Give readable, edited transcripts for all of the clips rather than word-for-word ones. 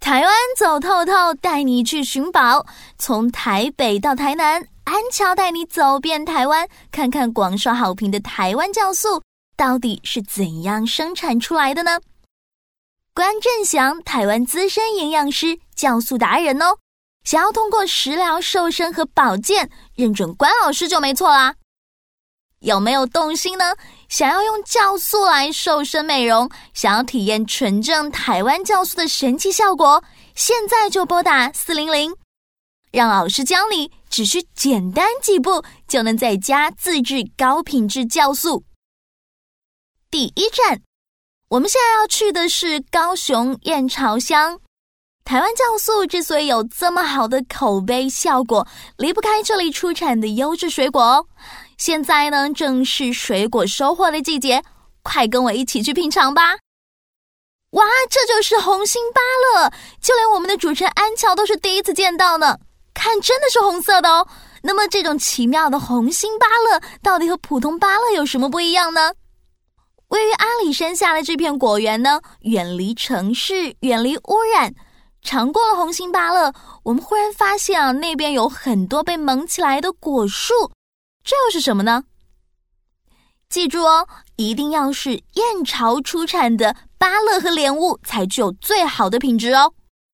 台湾走透透，带你去寻宝，从台北到台南，安乔带你走遍台湾，看看广受好评的台湾酵素到底是怎样生产出来的呢？关正祥，台湾资深营养师、酵素达人哦。想要通过食疗瘦身和保健，认准关老师就没错啦。有没有动心呢？想要用酵素来瘦身美容，想要体验纯正台湾酵素的神奇效果，现在就拨打400，让老师教你，只需简单几步就能在家自制高品质酵素。第一站，我们现在要去的是高雄燕巢乡。台湾酵素之所以有这么好的口碑效果，离不开这里出产的优质水果哦。现在呢，正是水果收获的季节，快跟我一起去品尝吧！哇，这就是红心芭乐，就连我们的主持人安乔都是第一次见到呢。看，真的是红色的哦。那么这种奇妙的红心芭乐，到底和普通芭乐有什么不一样呢？位于阿里山下的这片果园呢，远离城市，远离污染。尝过了红心芭乐，我们忽然发现啊，那边有很多被蒙起来的果树，这又是什么呢？记住哦，一定要是燕巢出产的芭乐和莲雾才具有最好的品质哦。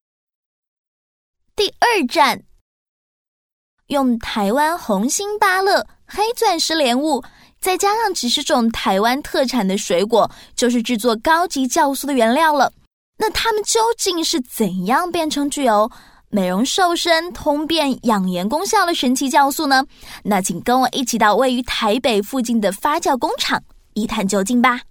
第二站，用台湾红心芭乐、黑钻石莲雾，再加上几十种台湾特产的水果，就是制作高级酵素的原料了。那它们究竟是怎样变成具有美容瘦身、通便养颜功效的神奇酵素呢？那请跟我一起到位于台北附近的发酵工厂一探究竟吧。